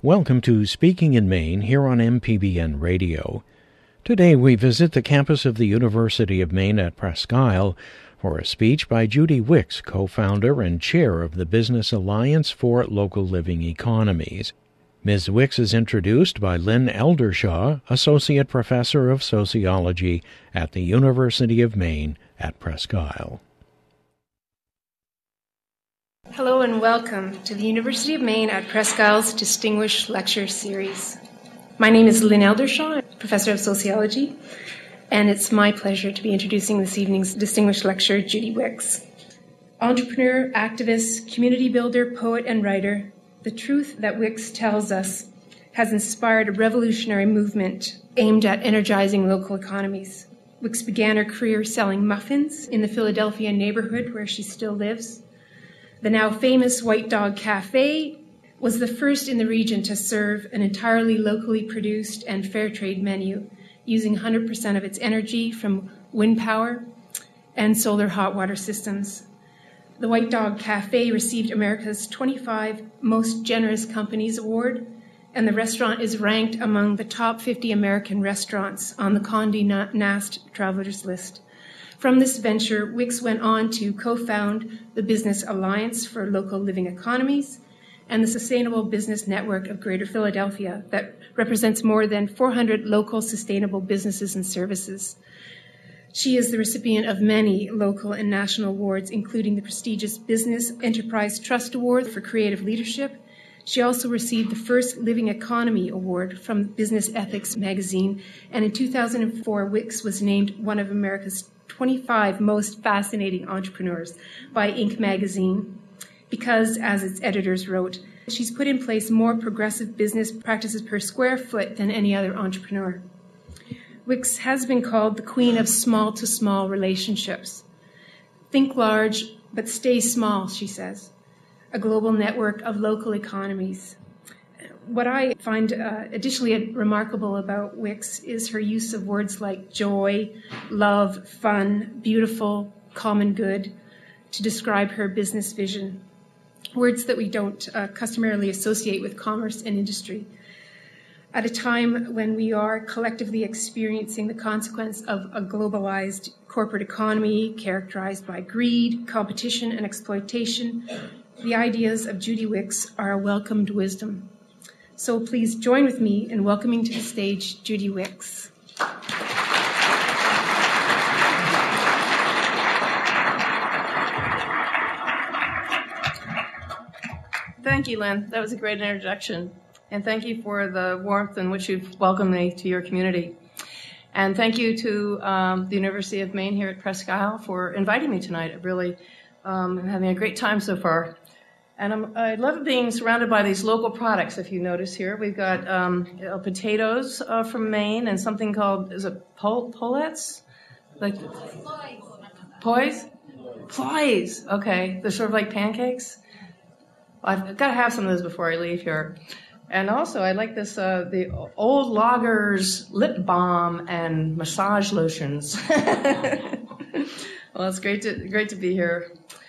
Welcome to Speaking in Maine here on MPBN Radio. Today we visit the campus of the University of Maine at Presque Isle for a speech by Judy Wicks, co-founder and chair of the Business Alliance for Local Living Economies. Ms. Wicks is introduced by Lynn Eldershaw, Associate Professor of Sociology at the University of Maine at Presque Isle. Hello and welcome to the University of Maine at Presque Isle's Distinguished Lecture Series. My name is Lynn Eldershaw, Professor of Sociology, and it's my pleasure to be introducing this evening's distinguished lecturer, Judy Wicks. Entrepreneur, activist, community builder, poet, and writer, the truth that Wicks tells us has inspired a revolutionary movement aimed at energizing local economies. Wicks began her career selling muffins in the Philadelphia neighborhood where she still lives. The now famous White Dog Cafe was the first in the region to serve an entirely locally produced and fair trade menu, using 100% of its energy from wind power and solar hot water systems. The White Dog Cafe received America's 25 Most Generous Companies Award, and the restaurant is ranked among the top 50 American restaurants on the Condé Nast Travelers List. From this venture, Wicks went on to co-found the Business Alliance for Local Living Economies and the Sustainable Business Network of Greater Philadelphia that represents more than 400 local sustainable businesses and services. She is the recipient of many local and national awards, including the prestigious Business Enterprise Trust Award for Creative Leadership. She also received the first Living Economy Award from Business Ethics magazine, and in 2004, Wicks was named one of America's 25 most fascinating entrepreneurs by Inc. magazine because, as its editors wrote, she's put in place more progressive business practices per square foot than any other entrepreneur. Wicks has been called the queen of small-to-small relationships. Think large, but stay small, she says. A global network of local economies. What I find additionally remarkable about Wicks is her use of words like joy, love, fun, beautiful, common good to describe her business vision, words that we don't customarily associate with commerce and industry. At a time when we are collectively experiencing the consequence of a globalized corporate economy characterized by greed, competition, and exploitation, the ideas of Judy Wicks are a welcomed wisdom. So please join with me in welcoming to the stage Judy Wicks. Thank you, Lynn. That was a great introduction. And thank you for the warmth in which you've welcomed me to your community. And thank you to the University of Maine here at Presque Isle for inviting me tonight. I really am having a great time so far. And I love being surrounded by these local products, if you notice here. We've got potatoes from Maine and something called, is it polettes? Like poise? Ploys. Okay. They're sort of like pancakes. I've got to have some of those before I leave here. And also, I like this, the Old Loggers lip balm and massage lotions. Well, it's great to be here.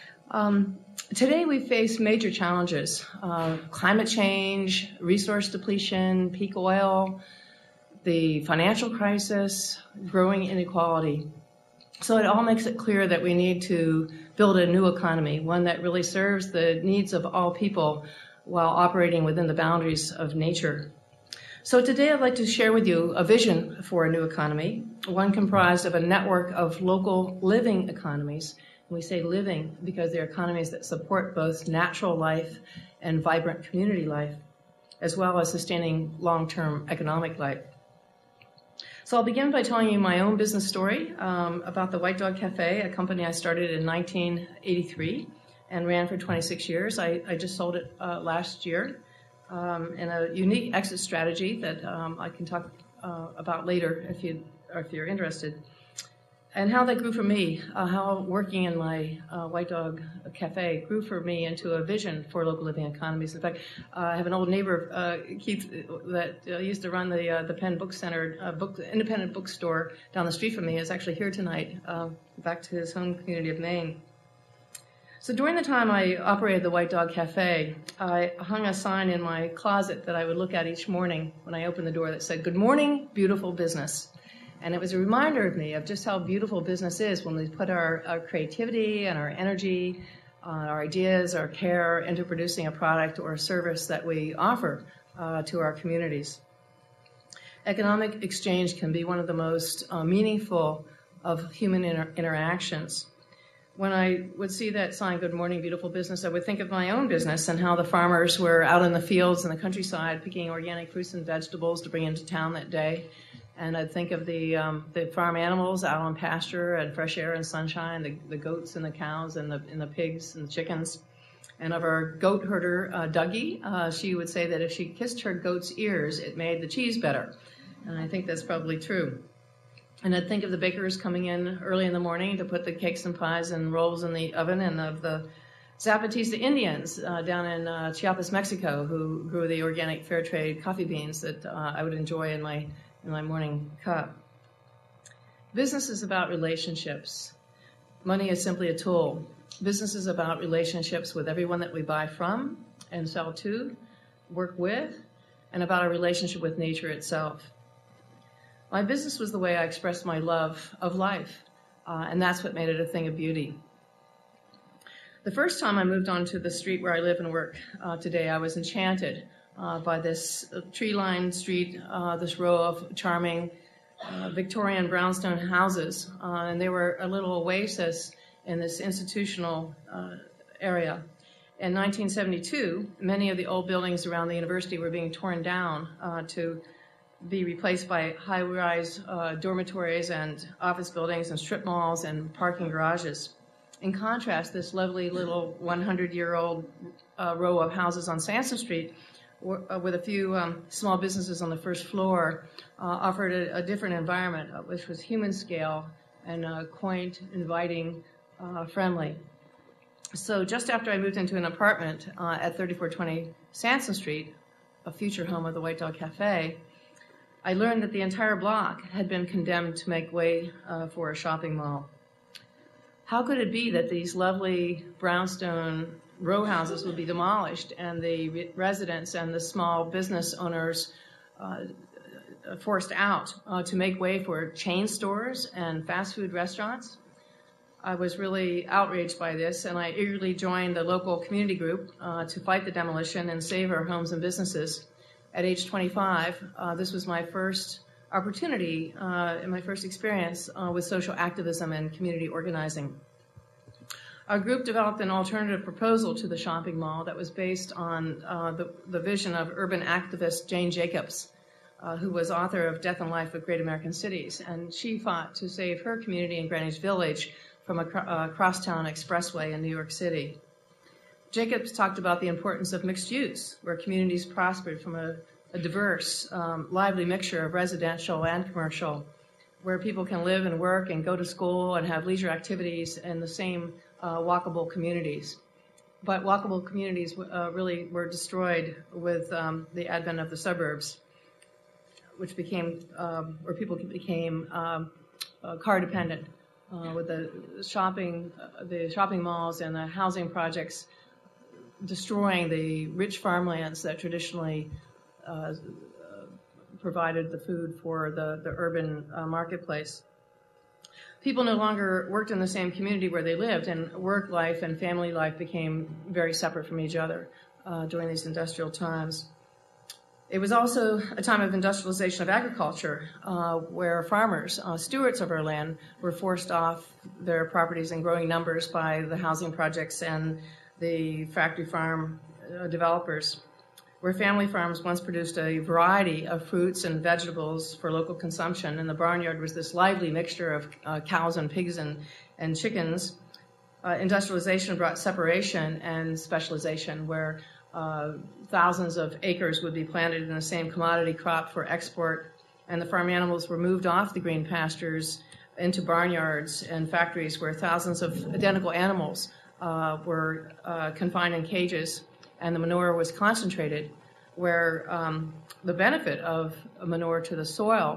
Today we face major challenges, climate change, resource depletion, peak oil, the financial crisis, growing inequality. So it all makes it clear that we need to build a new economy, one that really serves the needs of all people while operating within the boundaries of nature. So today I'd like to share with you a vision for a new economy, one comprised of a network of local living economies. We say living because they're economies that support both natural life and vibrant community life, as well as sustaining long-term economic life. So I'll begin by telling you my own business story about the White Dog Cafe, a company I started in 1983 and ran for 26 years. I just sold it last year in a unique exit strategy that I can talk about later if you're interested. And how that grew for me, how working in my White Dog Cafe grew for me into a vision for local living economies. In fact, I have an old neighbor, Keith, that used to run the Penn Book Center, independent bookstore down the street from me, is actually here tonight, back to his home community of Maine. So during the time I operated the White Dog Cafe, I hung a sign in my closet that I would look at each morning when I opened the door that said, "Good morning, beautiful business." And it was a reminder of me of just how beautiful business is when we put our creativity and our energy, our ideas, our care into producing a product or a service that we offer to our communities. Economic exchange can be one of the most meaningful of human interactions. When I would see that sign, "Good morning, beautiful business," I would think of my own business and how the farmers were out in the fields and the countryside picking organic fruits and vegetables to bring into town that day. And I'd think of the farm animals out on pasture and fresh air and sunshine, the goats and the cows and the pigs and the chickens. And of our goat herder, Dougie, she would say that if she kissed her goat's ears, it made the cheese better. And I think that's probably true. And I'd think of the bakers coming in early in the morning to put the cakes and pies and rolls in the oven, and of the Zapatista Indians down in Chiapas, Mexico, who grew the organic fair trade coffee beans that I would enjoy in my morning cup. Business is about relationships. Money is simply a tool. Business is about relationships with everyone that we buy from and sell to, work with, and about our relationship with nature itself. My business was the way I expressed my love of life, and that's what made it a thing of beauty. The first time I moved onto the street where I live and work today, I was enchanted by this tree-lined street, this row of charming Victorian brownstone houses, and they were a little oasis in this institutional area. In 1972, many of the old buildings around the university were being torn down to be replaced by high-rise dormitories and office buildings and strip malls and parking garages. In contrast, this lovely little 100-year-old row of houses on Sansom Street with a few small businesses on the first floor offered a different environment, which was human scale and quaint, inviting, friendly. So just after I moved into an apartment at 3420 Sansom Street, a future home of the White Dog Cafe, I learned that the entire block had been condemned to make way for a shopping mall. How could it be that these lovely brownstone row houses would be demolished and the residents and the small business owners forced out to make way for chain stores and fast food restaurants? I was really outraged by this, and I eagerly joined the local community group to fight the demolition and save our homes and businesses. At age 25, this was my first opportunity and my first experience with social activism and community organizing. Our group developed an alternative proposal to the shopping mall that was based on the vision of urban activist Jane Jacobs, who was author of Death and Life of Great American Cities, and she fought to save her community in Greenwich Village from a crosstown expressway in New York City. Jacobs talked about the importance of mixed use, where communities prospered from a diverse, lively mixture of residential and commercial, where people can live and work and go to school and have leisure activities in the same walkable communities. But walkable communities really were destroyed with the advent of the suburbs, which became, where people became car dependent, with the shopping malls and the housing projects destroying the rich farmlands that traditionally provided the food for the urban marketplace. People no longer worked in the same community where they lived, and work life and family life became very separate from each other during these industrial times. It was also a time of industrialization of agriculture, where farmers, stewards of our land, were forced off their properties in growing numbers by the housing projects and the factory farm developers, where family farms once produced a variety of fruits and vegetables for local consumption, and the barnyard was this lively mixture of cows and pigs and chickens. Industrialization brought separation and specialization, where thousands of acres would be planted in the same commodity crop for export, and the farm animals were moved off the green pastures into barnyards and factories where thousands of identical animals were confined in cages, and the manure was concentrated, where the benefit of manure to the soil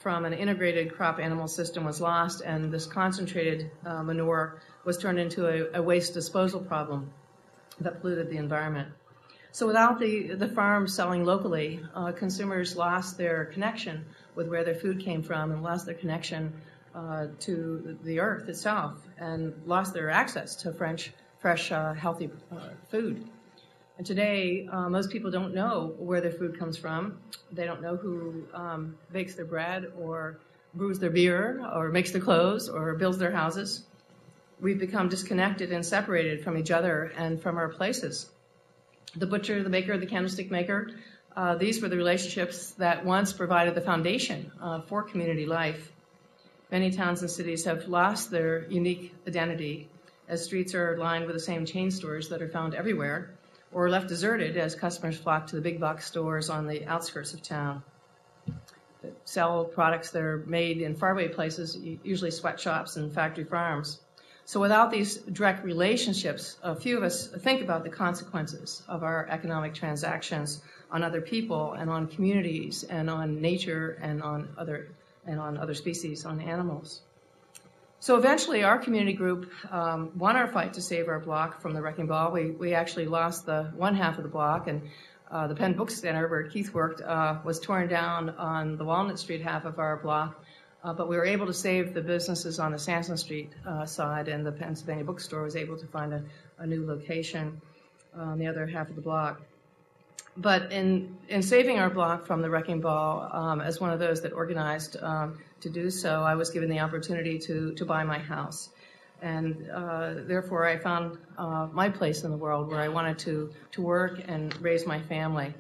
from an integrated crop animal system was lost, and this concentrated manure was turned into a waste disposal problem that polluted the environment. So without the farms selling locally, consumers lost their connection with where their food came from and lost their connection to the earth itself and lost their access to fresh, healthy food. And today, most people don't know where their food comes from. They don't know who bakes their bread or brews their beer or makes their clothes or builds their houses. We've become disconnected and separated from each other and from our places. The butcher, the baker, the candlestick maker, these were the relationships that once provided the foundation for community life. Many towns and cities have lost their unique identity as streets are lined with the same chain stores that are found everywhere, or left deserted as customers flock to the big box stores on the outskirts of town that sell products that are made in faraway places, usually sweatshops and factory farms. So without these direct relationships, a few of us think about the consequences of our economic transactions on other people and on communities and on nature and on other species, on animals. So eventually our community group won our fight to save our block from the wrecking ball. We actually lost the one half of the block, and the Penn Book Center, where Keith worked, was torn down on the Walnut Street half of our block. But we were able to save the businesses on the Sansom Street side, and the Pennsylvania Bookstore was able to find a new location on the other half of the block. But in saving our block from the wrecking ball, as one of those that organized to do so, I was given the opportunity to buy my house. And therefore, I found my place in the world where I wanted to work and raise my family.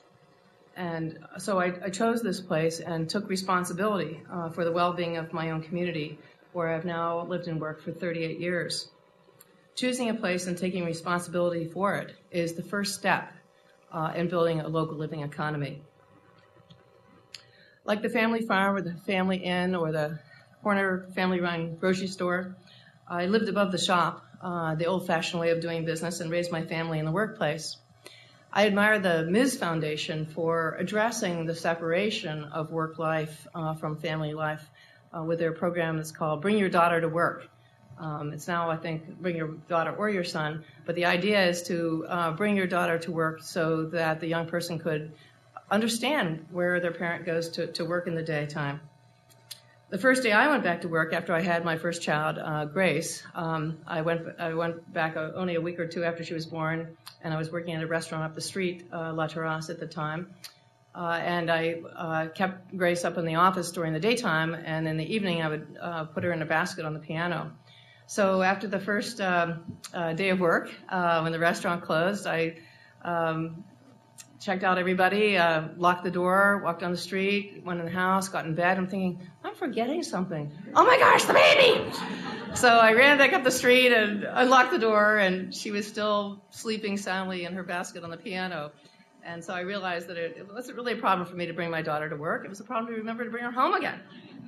And so I chose this place and took responsibility for the well-being of my own community, where I've now lived and worked for 38 years. Choosing a place and taking responsibility for it is the first step in building a local living economy. Like the family farm or the family inn or the corner family-run grocery store, I lived above the shop, the old-fashioned way of doing business, and raised my family in the workplace. I admire the Ms. Foundation for addressing the separation of work life from family life with their program that's called Bring Your Daughter to Work. It's now, I think, Bring Your Daughter or Your Son, but the idea is to bring your daughter to work so that the young person could understand where their parent goes to work in the daytime. The first day I went back to work after I had my first child, Grace, I went back only a week or two after she was born, and I was working at a restaurant up the street, La Terrasse at the time. And I kept Grace up in the office during the daytime, and in the evening I would put her in a basket on the piano. So after the first day of work, when the restaurant closed, I checked out everybody, locked the door, walked down the street, went in the house, got in bed. I'm thinking, I'm forgetting something. Oh my gosh, the baby! So I ran back up the street and unlocked the door, and she was still sleeping soundly in her basket on the piano. And so I realized that it wasn't really a problem for me to bring my daughter to work. It was a problem to remember to bring her home again.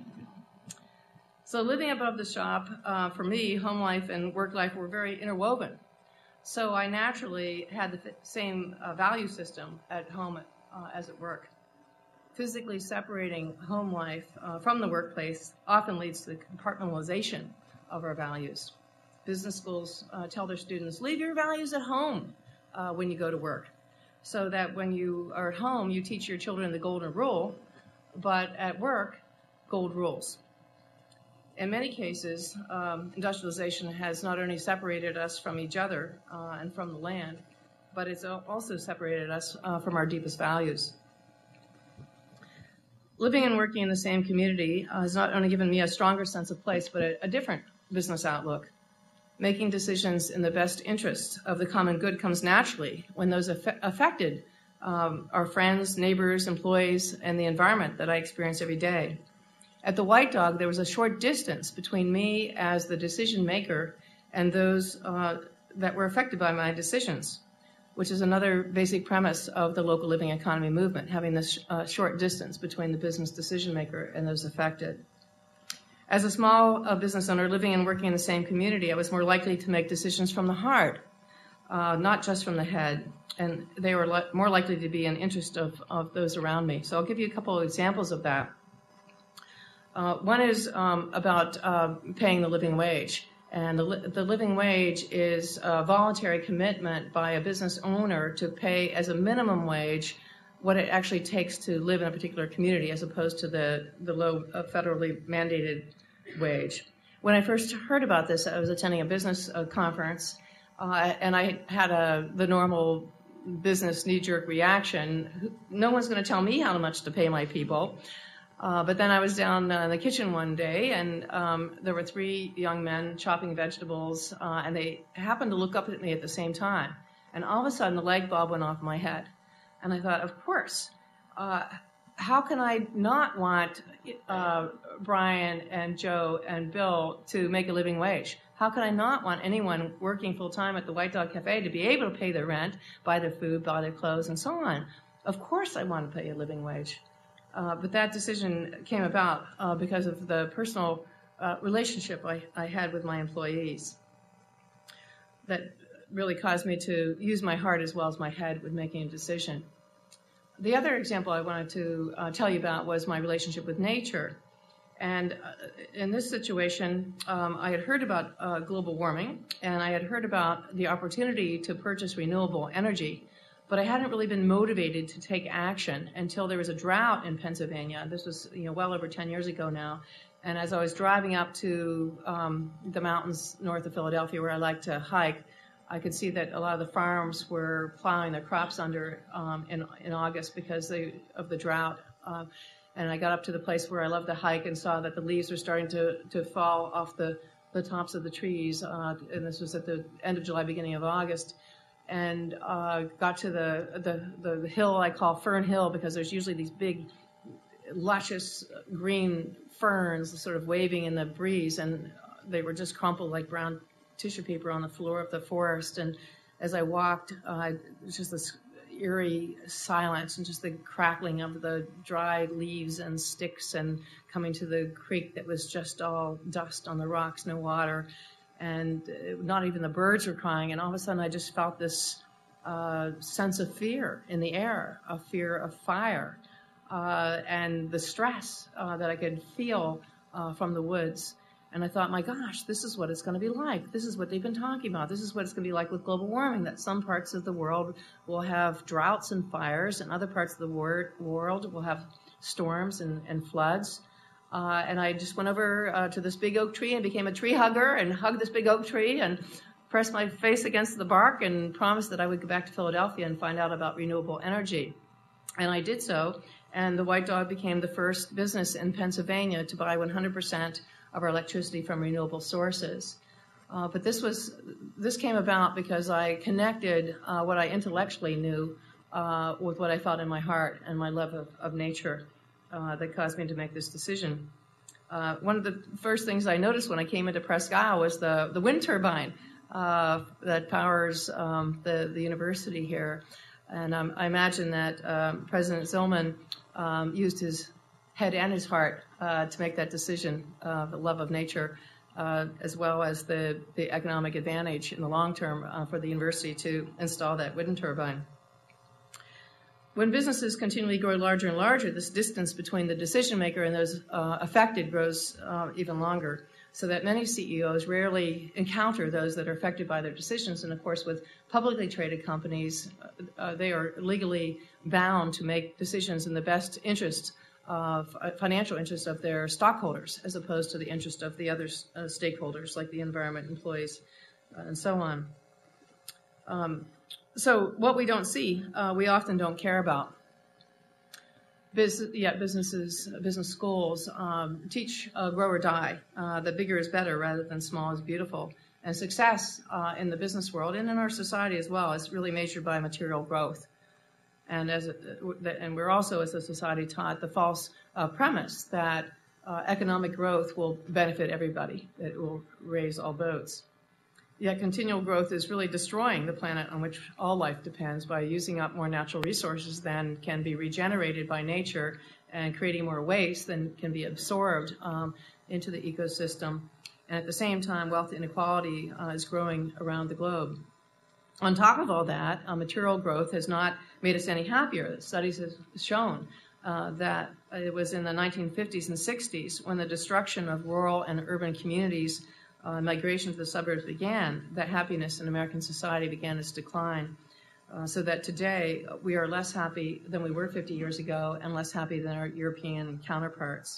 So living above the shop, for me, home life and work life were very interwoven. So I naturally had the same value system at home as at work. Physically separating home life from the workplace often leads to the compartmentalization of our values. Business schools tell their students, leave your values at home when you go to work, so that when you are at home, you teach your children the golden rule, but at work, gold rules. In many cases, industrialization has not only separated us from each other and from the land, but it's also separated us from our deepest values. Living and working in the same community has not only given me a stronger sense of place, but a different business outlook. Making decisions in the best interest of the common good comes naturally when those affected are friends, neighbors, employees, and the environment that I experience every day. At the White Dog, there was a short distance between me as the decision maker and those that were affected by my decisions, which is another basic premise of the local living economy movement, having this short distance between the business decision maker and those affected. As a small business owner living and working in the same community, I was more likely to make decisions from the heart, not just from the head, and they were more likely to be in interest of those around me. So I'll give you a couple of examples of that. One is about paying the living wage. And the living wage is a voluntary commitment by a business owner to pay as a minimum wage what it actually takes to live in a particular community, as opposed to the low federally mandated wage. When I first heard about this, I was attending a business conference, and I had the normal business knee-jerk reaction. No one's going to tell me how much to pay my people. But then I was down in the kitchen one day, and there were 3 young men chopping vegetables, and they happened to look up at me at the same time. And all of a sudden, the light bulb went off in my head. And I thought, of course, how can I not want Brian and Joe and Bill to make a living wage? How can I not want anyone working full-time at the White Dog Cafe to be able to pay their rent, buy their food, buy their clothes, and so on? Of course I want to pay a living wage. But that decision came about because of the personal relationship I had with my employees that really caused me to use my heart as well as my head with making a decision. The other example I wanted to tell you about was my relationship with nature. And in this situation, I had heard about global warming, and I had heard about the opportunity to purchase renewable energy, but I hadn't really been motivated to take action until there was a drought in Pennsylvania. This was well over 10 years ago now. And as I was driving up to the mountains north of Philadelphia, where I like to hike, I could see that a lot of the farms were plowing their crops under in August because of the drought. And I got up to the place where I love to hike and saw that the leaves were starting to fall off the tops of the trees. And this was at the end of July, beginning of August. And got to the hill I call Fern Hill, because there's usually these big, luscious green ferns sort of waving in the breeze, and they were just crumpled like brown tissue paper on the floor of the forest. And as I walked, it was just this eerie silence and just the crackling of the dry leaves and sticks, and coming to the creek that was just all dust on the rocks, no water. And not even the birds were crying. And all of a sudden I just felt this sense of fear in the air, a fear of fire, and the stress that I could feel from the woods. And I thought, my gosh, this is what it's going to be like. This is what they've been talking about. This is what it's going to be like with global warming, that some parts of the world will have droughts and fires, and other parts of the world will have storms and floods. And I just went over to this big oak tree and became a tree hugger and hugged this big oak tree and pressed my face against the bark and promised that I would go back to Philadelphia and find out about renewable energy. And I did so, and the White Dog became the first business in Pennsylvania to buy 100% of our electricity from renewable sources. But this came about because I connected what I intellectually knew with what I felt in my heart and my love of nature. That caused me to make this decision. One of the first things I noticed when I came into Presque Isle was the wind turbine that powers the university here. And I imagine that President Zillman used his head and his heart to make that decision, the love of nature, as well as the economic advantage in the long term for the university to install that wind turbine. When businesses continually grow larger and larger, this distance between the decision maker and those affected grows even longer, so that many CEOs rarely encounter those that are affected by their decisions. And of course, with publicly traded companies, they are legally bound to make decisions in the best interest of financial interest of their stockholders, as opposed to the interest of the other stakeholders, like the environment, employees, and so on. So what we don't see, we often don't care about. Business schools teach grow or die. The bigger is better rather than small is beautiful. And success in the business world and in our society as well is really measured by material growth. And we're also, as a society, taught the false premise that economic growth will benefit everybody, that it will raise all boats. Yet continual growth is really destroying the planet on which all life depends by using up more natural resources than can be regenerated by nature, and creating more waste than can be absorbed into the ecosystem. And at the same time, wealth inequality is growing around the globe. On top of all that, material growth has not made us any happier. Studies have shown that it was in the 1950s and 60s when the destruction of rural and urban communities, migration to the suburbs began, that happiness in American society began its decline. So that today we are less happy than we were 50 years ago and less happy than our European counterparts.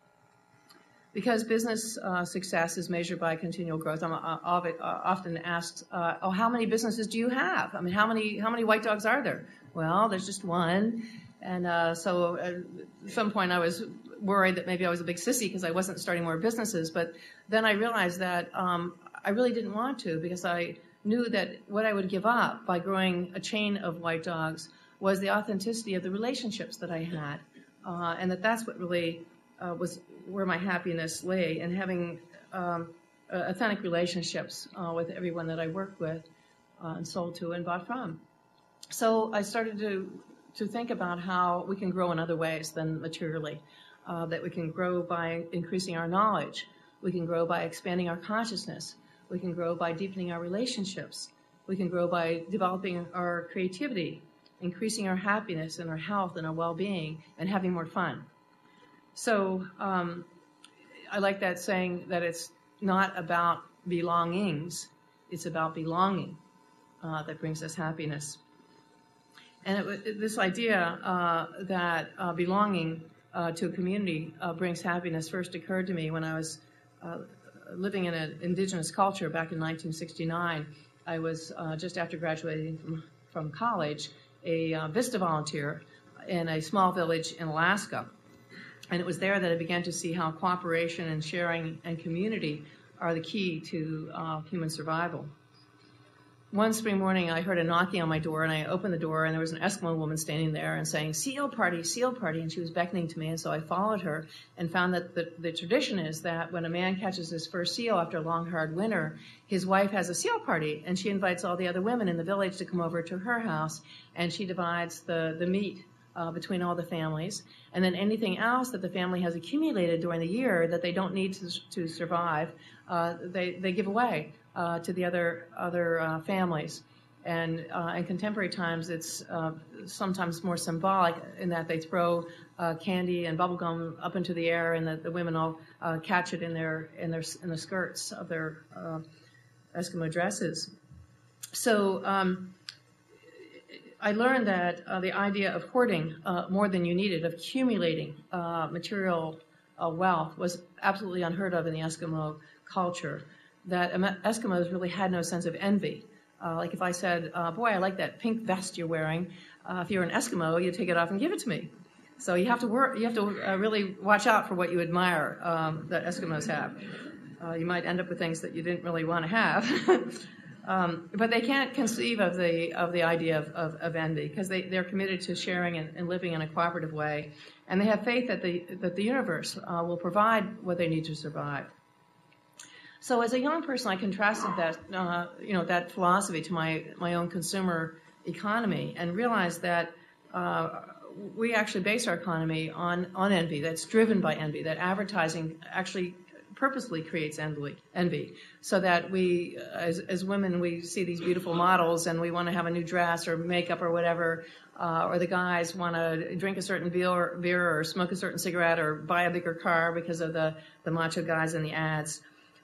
Because business success is measured by continual growth, I'm often asked, "Oh, how many businesses do you have? I mean, how many white dogs are there?" Well, there's just one, and so at some point I was worried that maybe I was a big sissy because I wasn't starting more businesses. But then I realized that I really didn't want to, because I knew that what I would give up by growing a chain of white dogs was the authenticity of the relationships that I had, and that's what really was where my happiness lay, in having authentic relationships with everyone that I worked with and sold to and bought from. So I started to think about how we can grow in other ways than materially, that we can grow by increasing our knowledge, we can grow by expanding our consciousness, we can grow by deepening our relationships, we can grow by developing our creativity, increasing our happiness and our health and our well-being, and having more fun. So I like that saying that it's not about belongings, it's about belonging that brings us happiness. And this idea that belonging to a community brings happiness first occurred to me when I was living in an indigenous culture back in 1969. I was just after graduating from college, a VISTA volunteer in a small village in Alaska. And it was there that I began to see how cooperation and sharing and community are the key to human survival. One spring morning, I heard a knocking on my door, and I opened the door, and there was an Eskimo woman standing there and saying, seal party, and she was beckoning to me, and so I followed her and found that the tradition is that when a man catches his first seal after a long, hard winter, his wife has a seal party, and she invites all the other women in the village to come over to her house, and she divides the meat between all the families, and then anything else that the family has accumulated during the year that they don't need to survive, they give away to the other families. And in contemporary times, it's sometimes more symbolic in that they throw candy and bubble gum up into the air, and the women all catch it in the skirts of their Eskimo dresses. So I learned that the idea of hoarding more than you needed, of accumulating material wealth, was absolutely unheard of in the Eskimo culture. That Eskimos really had no sense of envy. Like if I said, boy, I like that pink vest you're wearing, if you're an Eskimo, you take it off and give it to me. So you have to really watch out for what you admire that Eskimos have. You might end up with things that you didn't really want to have. But they can't conceive of the idea of envy, because they're committed to sharing and living in a cooperative way, and they have faith that the universe will provide what they need to survive. So as a young person, I contrasted that philosophy to my own consumer economy, and realized that we actually base our economy on envy. That's driven by envy. That advertising actually purposely creates envy, so that we, as women, we see these beautiful models and we want to have a new dress or makeup or whatever, or the guys want to drink a certain beer or smoke a certain cigarette or buy a bigger car because of the macho guys in the ads.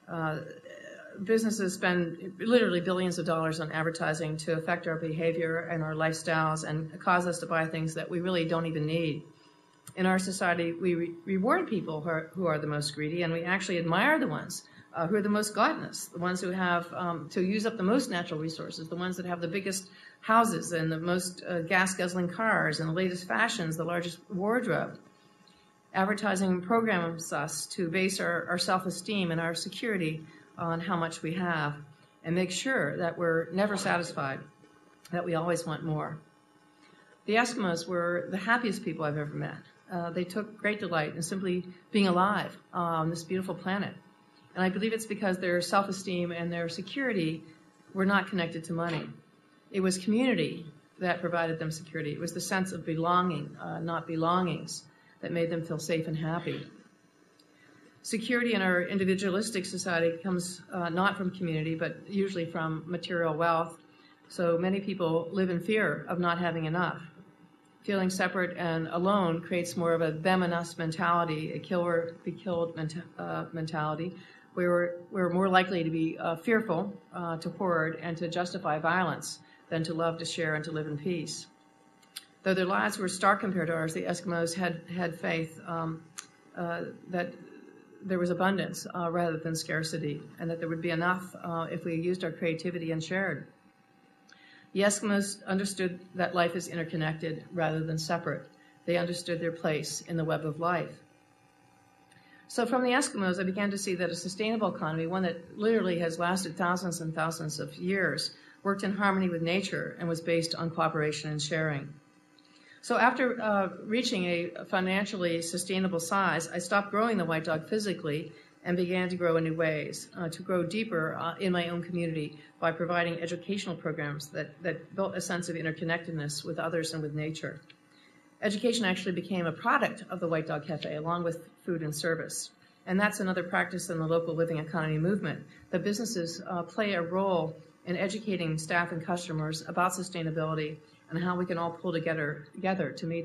Businesses spend literally billions of dollars on advertising to affect our behavior and our lifestyles and cause us to buy things that we really don't even need. In our society, we reward people who are the most greedy, and we actually admire the ones who are the most gluttonous, the ones who have to use up the most natural resources, the ones that have the biggest houses and the most gas-guzzling cars and the latest fashions, the largest wardrobe. Advertising programs us to base our self-esteem and our security on how much we have, and make sure that we're never satisfied, that we always want more. The Eskimos were the happiest people I've ever met. They took great delight in simply being alive on this beautiful planet. And I believe it's because their self-esteem and their security were not connected to money. It was community that provided them security. It was the sense of belonging, not belongings, that made them feel safe and happy. Security in our individualistic society comes not from community, but usually from material wealth. So many people live in fear of not having enough. Feeling separate and alone creates more of a them and us mentality, a kill or be killed mentality. We're more likely to be fearful, to hoard, and to justify violence than to love, to share, and to live in peace. Though their lives were stark compared to ours, the Eskimos had faith that there was abundance rather than scarcity, and that there would be enough if we used our creativity and shared. The Eskimos understood that life is interconnected rather than separate. They understood their place in the web of life. So from the Eskimos, I began to see that a sustainable economy, one that literally has lasted thousands and thousands of years, worked in harmony with nature and was based on cooperation and sharing. So after reaching a financially sustainable size, I stopped growing the white dog physically and began to grow in new ways, to grow deeper in my own community by providing educational programs that built a sense of interconnectedness with others and with nature. Education actually became a product of the White Dog Cafe, along with food and service. And that's another practice in the local living economy movement. The businesses play a role in educating staff and customers about sustainability and how we can all pull together to meet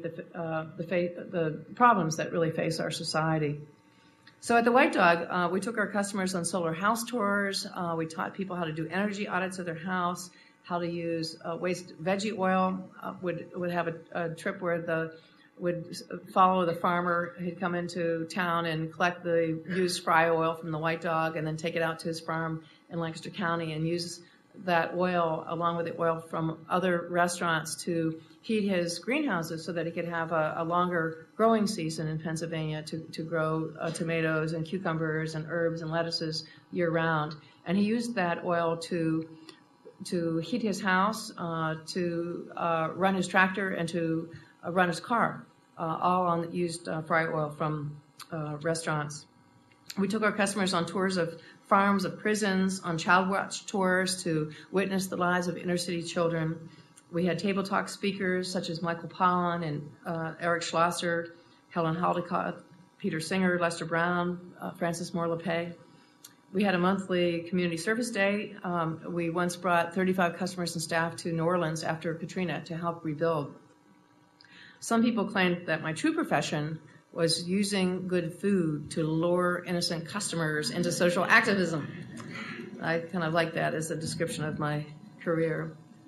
the problems that really face our society. So at the White Dog, we took our customers on solar house tours. We taught people how to do energy audits of their house, how to use waste veggie oil. Would have a trip where would follow the farmer. He'd come into town and collect the used fry oil from the White Dog and then take it out to his farm in Lancaster County and use that oil along with the oil from other restaurants to heat his greenhouses so that he could have a longer growing season in Pennsylvania to grow tomatoes and cucumbers and herbs and lettuces year round. And he used that oil to heat his house, to run his tractor, and to run his car, all on used fry oil from restaurants. We took our customers on tours of farms, of prisons, on child watch tours to witness the lives of inner city children. We had table talk speakers such as Michael Pollan and Eric Schlosser, Helen Haldecott, Peter Singer, Lester Brown, Francis Moore LePay. We had a monthly community service day. We once brought 35 customers and staff to New Orleans after Katrina to help rebuild. Some people claimed that my true profession was using good food to lure innocent customers into social activism. I kind of like that as a description of my career.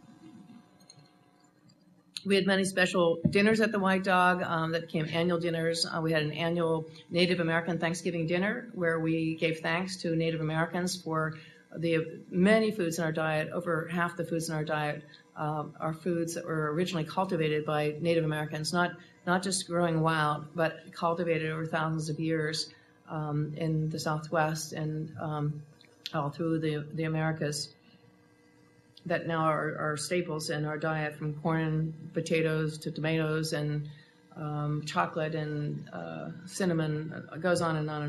We had many special dinners at the White Dog that became annual dinners. We had an annual Native American Thanksgiving dinner where we gave thanks to Native Americans for the many foods in our diet. Over half the foods in our diet are foods that were originally cultivated by Native Americans, not just growing wild, but cultivated over thousands of years in the Southwest and all through the Americas, that now are staples in our diet, from corn, potatoes to tomatoes and chocolate and cinnamon. It goes on and on and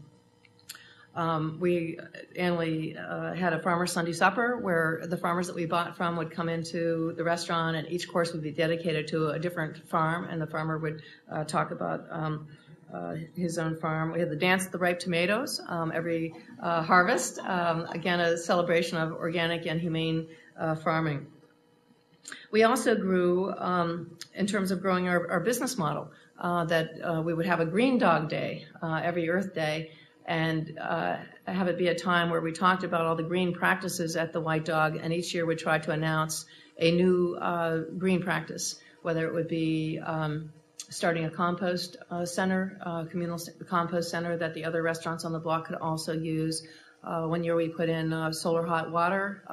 on. We annually had a farmer's Sunday supper where the farmers that we bought from would come into the restaurant, and each course would be dedicated to a different farm, and the farmer would talk about his own farm. We had the Dance of the Ripe Tomatoes every harvest, again a celebration of organic and humane farming. We also grew, in terms of growing our business model, that we would have a Green Dog Day every Earth Day, and have it be a time where we talked about all the green practices at the White Dog, and each year we tried to announce a new green practice, whether it would be starting a compost center, communal compost center that the other restaurants on the block could also use. One year we put in solar hot water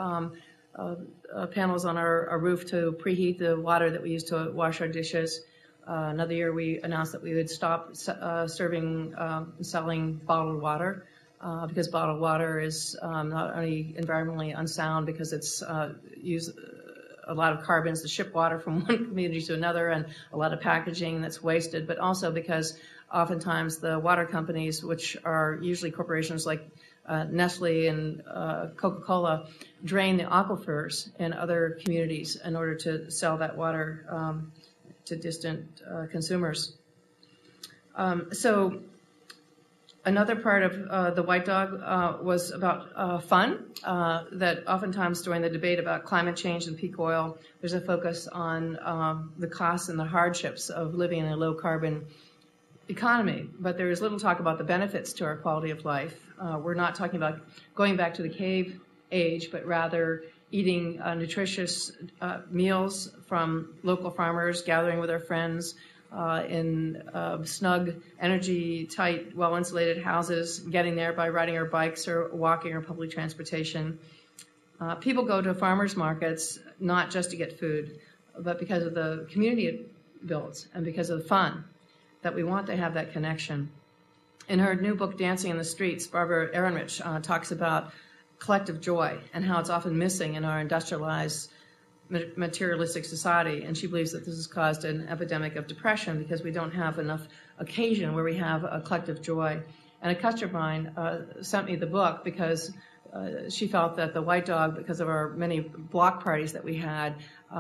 panels on our roof to preheat the water that we use to wash our dishes. Another year we announced that we would stop selling bottled water because bottled water is not only environmentally unsound because it's used a lot of carbons to ship water from one community to another and a lot of packaging that's wasted, but also because oftentimes the water companies, which are usually corporations like Nestle and Coca-Cola, drain the aquifers in other communities in order to sell that water to distant consumers. So Another part of the White Dog was about fun, that oftentimes during the debate about climate change and peak oil, there's a focus on the costs and the hardships of living in a low-carbon economy. But there is little talk about the benefits to our quality of life. We're not talking about going back to the cave age, but rather eating nutritious meals from local farmers, gathering with our friends, in snug, energy-tight, well-insulated houses, getting there by riding our bikes or walking or public transportation. People go to farmers markets not just to get food, but because of the community it builds and because of the fun, that we want to have that connection. In her new book, Dancing in the Streets, Barbara Ehrenreich talks about collective joy and how it's often missing in our industrialized materialistic society, and she believes that this has caused an epidemic of depression because we don't have enough occasion where we have a collective joy. And a customer of mine sent me the book because she felt that the White Dog, because of our many block parties that we had,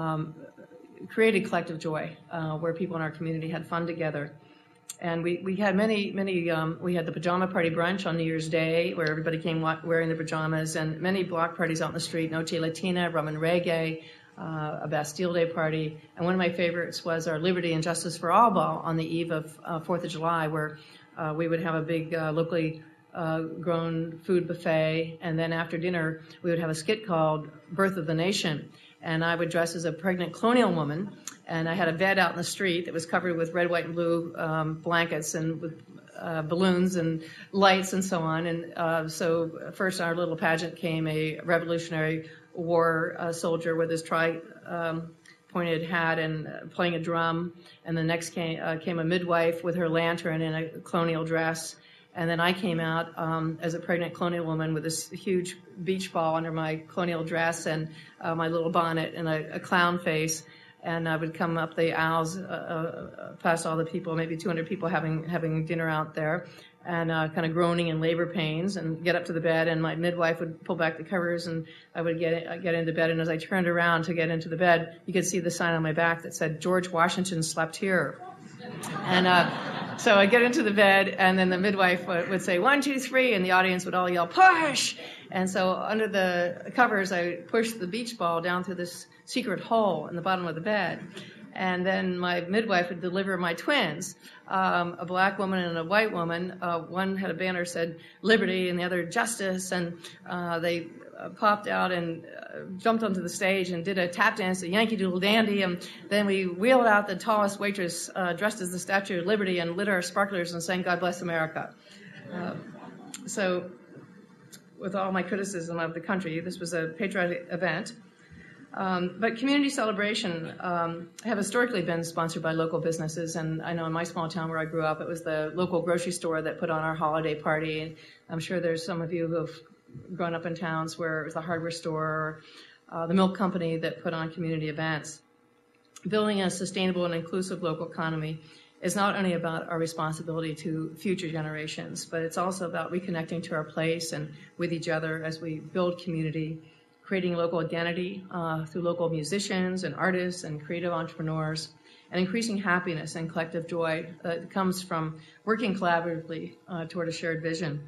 created collective joy where people in our community had fun together. And we had many, we had the pajama party brunch on New Year's Day where everybody came wearing their pajamas, and many block parties out in the street, Noche Latina, Rum and Reggae, a Bastille Day party. And one of my favorites was our Liberty and Justice for All ball on the eve of 4th of July, where we would have a big locally grown food buffet, and then after dinner we would have a skit called Birth of the Nation. And I would dress as a pregnant colonial woman, and I had a bed out in the street that was covered with red, white, and blue blankets and with balloons and lights and so on. And so first our little pageant came a Revolutionary War soldier with his pointed hat and playing a drum. And the next came a midwife with her lantern in a colonial dress. And then I came out as a pregnant colonial woman with this huge beach ball under my colonial dress and my little bonnet and a clown face. And I would come up the aisles past all the people, maybe 200 people having dinner out there, and kind of groaning in labor pains, and get up to the bed, and my midwife would pull back the covers, and I would get into bed. And as I turned around to get into the bed, you could see the sign on my back that said, "George Washington slept here." And so I'd get into the bed, and then the midwife would say, 1, 2, 3, and the audience would all yell, "Push!" And so under the covers, I pushed the beach ball down through this secret hole in the bottom of the bed. And then my midwife would deliver my twins, a black woman and a white woman. One had a banner that said liberty and the other justice, and they popped out and jumped onto the stage and did a tap dance, a Yankee Doodle Dandy, and then we wheeled out the tallest waitress dressed as the Statue of Liberty and lit our sparklers and sang God Bless America. So with all my criticism of the country, this was a patriotic event. But community celebration have historically been sponsored by local businesses, and I know in my small town where I grew up, it was the local grocery store that put on our holiday party. And I'm sure there's some of you who have grown up in towns where it was the hardware store or the milk company that put on community events. Building a sustainable and inclusive local economy is not only about our responsibility to future generations, but it's also about reconnecting to our place and with each other as we build community, creating local identity through local musicians and artists and creative entrepreneurs, and increasing happiness and collective joy that comes from working collaboratively toward a shared vision.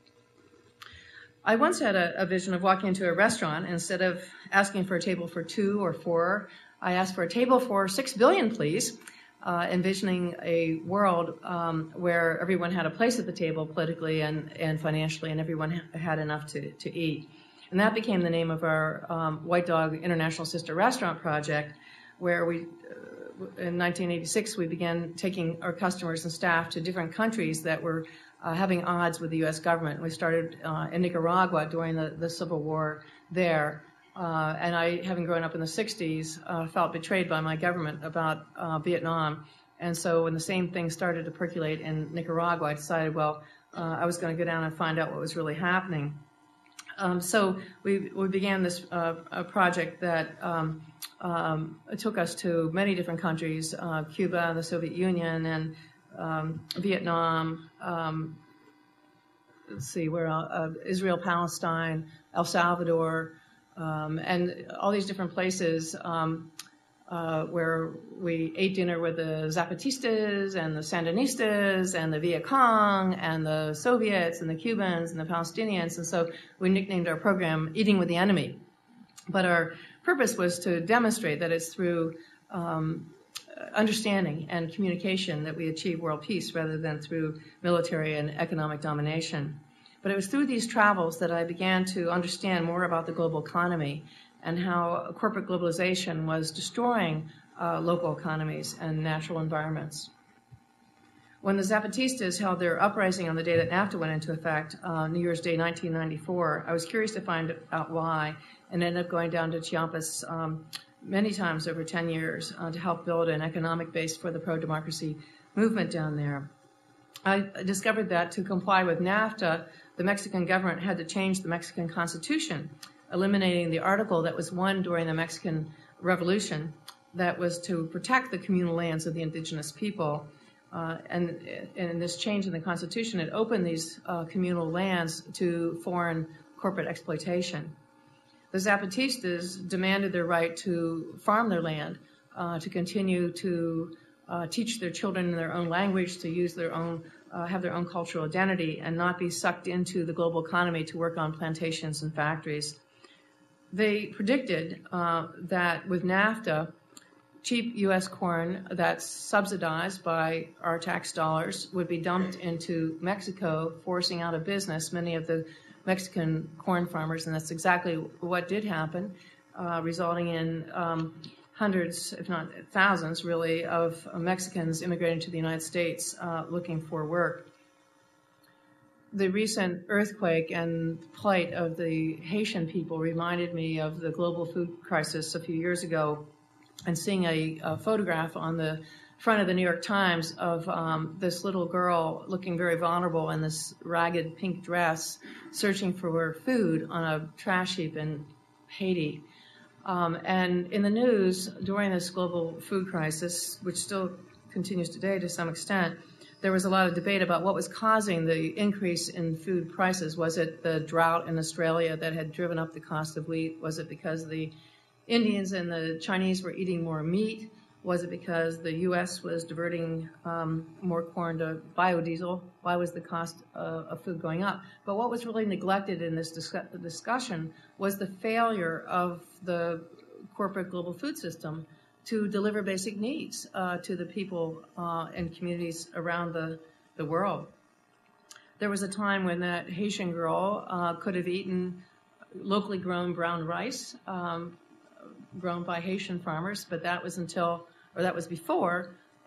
I once had a vision of walking into a restaurant, and instead of asking for a table for 2 or 4, I asked for a table for 6 billion, please, envisioning a world where everyone had a place at the table politically and financially, and everyone had enough to eat. And that became the name of our White Dog International Sister Restaurant project, where we, in 1986, we began taking our customers and staff to different countries that were having odds with the U.S. government. We started in Nicaragua during the Civil War there. And I, having grown up in the 60s, felt betrayed by my government about Vietnam. And so when the same thing started to percolate in Nicaragua, I decided, well, I was going to go down and find out what was really happening. So we began this project that took us to many different countries, Cuba, the Soviet Union, and Vietnam, Israel, Palestine, El Salvador, and all these different places where we ate dinner with the Zapatistas and the Sandinistas and the Viet Cong and the Soviets and the Cubans and the Palestinians. And so we nicknamed our program Eating with the Enemy. But our purpose was to demonstrate that it's through understanding and communication that we achieve world peace rather than through military and economic domination. But it was through these travels that I began to understand more about the global economy and how corporate globalization was destroying local economies and natural environments. When the Zapatistas held their uprising on the day that NAFTA went into effect, New Year's Day 1994, I was curious to find out why and ended up going down to Chiapas many times over 10 years to help build an economic base for the pro-democracy movement down there. I discovered that to comply with NAFTA, the Mexican government had to change the Mexican Constitution, eliminating the article that was won during the Mexican Revolution that was to protect the communal lands of the indigenous people. And this change in the Constitution, it opened these communal lands to foreign corporate exploitation. The Zapatistas demanded their right to farm their land, to continue to teach their children in their own language, to use their own, have their own cultural identity, and not be sucked into the global economy to work on plantations and factories. They predicted that with NAFTA, cheap U.S. corn that's subsidized by our tax dollars would be dumped into Mexico, forcing out of business many of the Mexican corn farmers, and that's exactly what did happen, resulting in hundreds, if not thousands, really, of Mexicans immigrating to the United States looking for work. The recent earthquake and plight of the Haitian people reminded me of the global food crisis a few years ago, and seeing a photograph on the front of the New York Times of this little girl looking very vulnerable in this ragged pink dress, searching for food on a trash heap in Haiti. And in the news during this global food crisis, which still continues today to some extent, there was a lot of debate about what was causing the increase in food prices. Was it the drought in Australia that had driven up the cost of wheat? Was it because the Indians and the Chinese were eating more meat? Was it because the U.S. was diverting more corn to biodiesel? Why was the cost of food going up? But what was really neglected in this discussion was the failure of the corporate global food system to deliver basic needs to the people and communities around the world. There was a time when that Haitian girl could have eaten locally grown brown rice grown by Haitian farmers, but that was before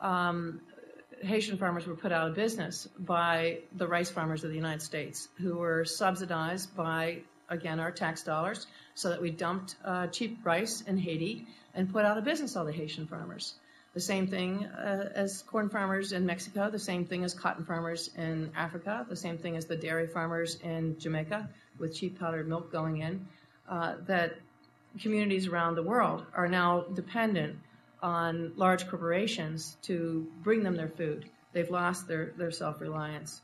Haitian farmers were put out of business by the rice farmers of the United States, who were subsidized by, again, our tax dollars, so that we dumped cheap rice in Haiti and put out of business all the Haitian farmers. The same thing as corn farmers in Mexico, the same thing as cotton farmers in Africa, the same thing as the dairy farmers in Jamaica with cheap powdered milk going in, that communities around the world are now dependent on large corporations to bring them their food. They've lost their self-reliance.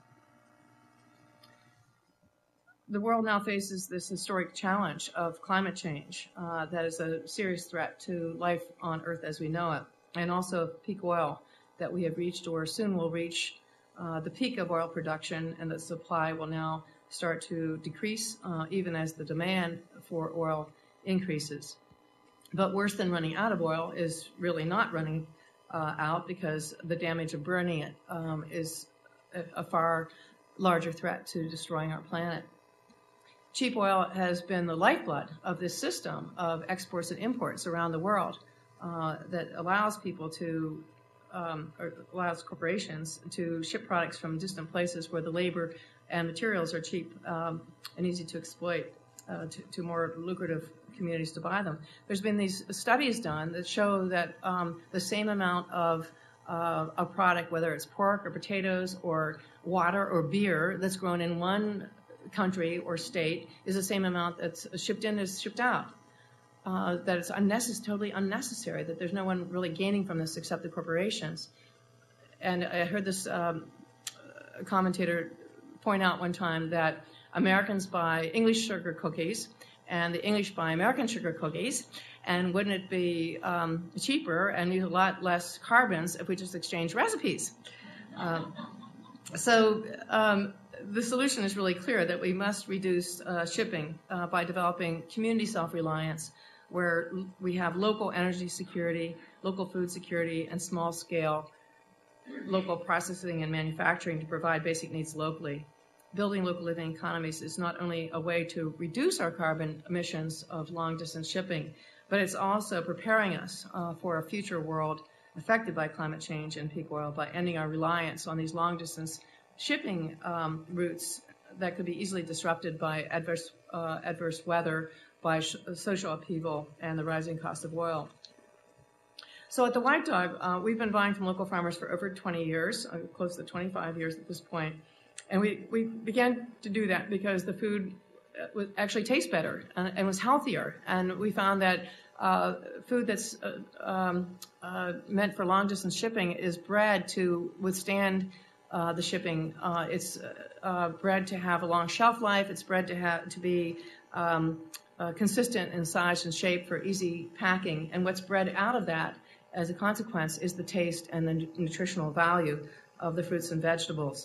The world now faces this historic challenge of climate change that is a serious threat to life on Earth as we know it, and also peak oil that we have reached or soon will reach the peak of oil production, and the supply will now start to decrease even as the demand for oil increases. But worse than running out of oil is really not running out, because the damage of burning it is a far larger threat to destroying our planet. Cheap oil has been the lifeblood of this system of exports and imports around the world that allows people to, or allows corporations to ship products from distant places where the labor and materials are cheap and easy to exploit to more lucrative communities to buy them. There's been these studies done that show that the same amount of a product, whether it's pork or potatoes or water or beer that's grown in one country or state, is the same amount that's shipped in as shipped out. That it's totally unnecessary, that there's no one really gaining from this except the corporations. And I heard this commentator point out one time that Americans buy English sugar cookies, and the English buy American sugar cookies, And wouldn't it be cheaper and use a lot less carbons if we just exchange recipes? So the solution is really clear, that we must reduce shipping by developing community self-reliance, where we have local energy security, local food security, and small-scale local processing and manufacturing to provide basic needs locally. Building local living economies is not only a way to reduce our carbon emissions of long-distance shipping, but it's also preparing us for a future world affected by climate change and peak oil by ending our reliance on these long-distance shipping routes that could be easily disrupted by adverse weather, by social upheaval, and the rising cost of oil. So at the White Dog, we've been buying from local farmers for over 20 years, close to 25 years at this point. And we began to do that because the food actually tastes better and was healthier. And we found that food that's meant for long-distance shipping is bred to withstand the shipping. It's bred to have a long shelf life. It's bred to be consistent in size and shape for easy packing. And what's bred out of that, as a consequence, is the taste and the nutritional value of the fruits and vegetables.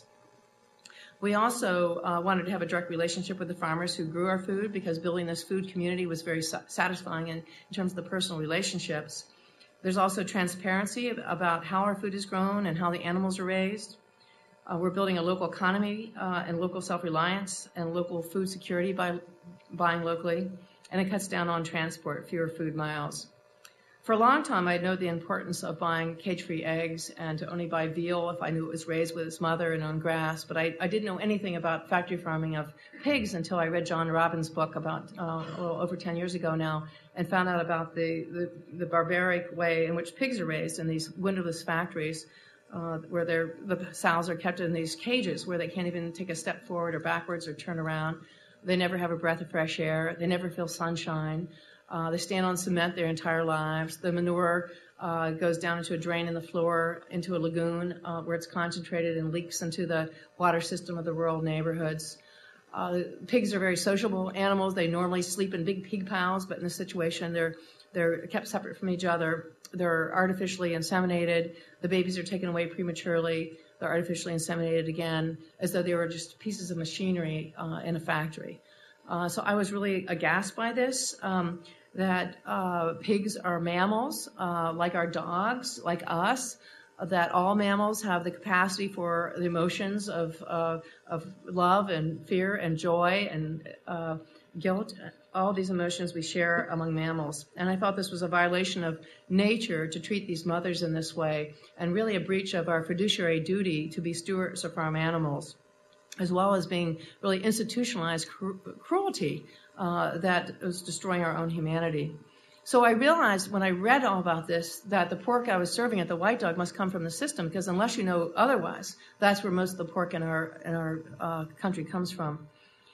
We also wanted to have a direct relationship with the farmers who grew our food, because building this food community was very satisfying in terms of the personal relationships. There's also transparency about how our food is grown and how the animals are raised. We're building a local economy and local self-reliance and local food security by buying locally, and it cuts down on transport, fewer food miles. For a long time, I known the importance of buying cage-free eggs and to only buy veal if I knew it was raised with its mother and on grass. But I didn't know anything about factory farming of pigs until I read John Robbins' book about a little over 10 years ago now, and found out about the barbaric way in which pigs are raised in these windowless factories, where the sows are kept in these cages where they can't even take a step forward or backwards or turn around. They never have a breath of fresh air. They never feel sunshine. They stand on cement their entire lives. The manure goes down into a drain in the floor, into a lagoon where it's concentrated and leaks into the water system of the rural neighborhoods. Pigs are very sociable animals. They normally sleep in big pig piles, but in this situation, they're kept separate from each other. They're artificially inseminated. The babies are taken away prematurely. They're artificially inseminated again, as though they were just pieces of machinery in a factory. So I was really aghast by this, that pigs are mammals, like our dogs, like us, that all mammals have the capacity for the emotions of love and fear and joy and guilt. All these emotions we share among mammals. And I thought this was a violation of nature to treat these mothers in this way, and really a breach of our fiduciary duty to be stewards of farm animals, as well as being really institutionalized cruelty that was destroying our own humanity. So I realized when I read all about this that the pork I was serving at the White Dog must come from the system, because unless you know otherwise, that's where most of the pork in our country comes from.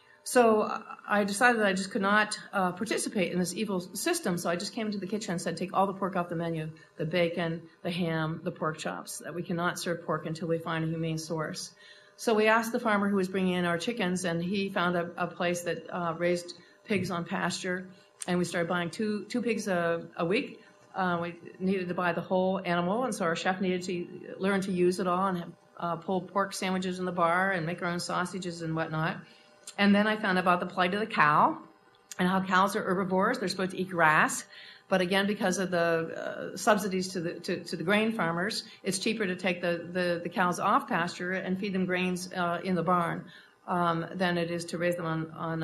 So I decided that I just could not participate in this evil system, so I just came into the kitchen and said, take all the pork off the menu, the bacon, the ham, the pork chops, that we cannot serve pork until we find a humane source. So we asked the farmer who was bringing in our chickens, and he found a place that raised pigs on pasture, and we started buying two pigs a week. We needed to buy the whole animal, and so our chef needed to learn to use it all and pull pork sandwiches in the bar and make our own sausages and whatnot. And then I found out about the plight of the cow and how cows are herbivores. They're supposed to eat grass. But again, because of the subsidies to the grain farmers, it's cheaper to take the cows off pasture and feed them grains in the barn than it is to raise them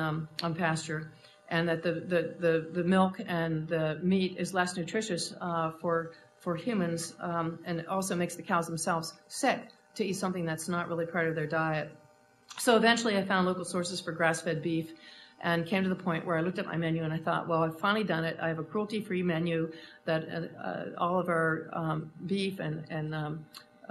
on pasture. And that the milk and the meat is less nutritious for humans, and it also makes the cows themselves sick to eat something that's not really part of their diet. So eventually I found local sources for grass-fed beef and came to the point where I looked at my menu and I thought, well, I've finally done it. I have a cruelty-free menu that all of our beef and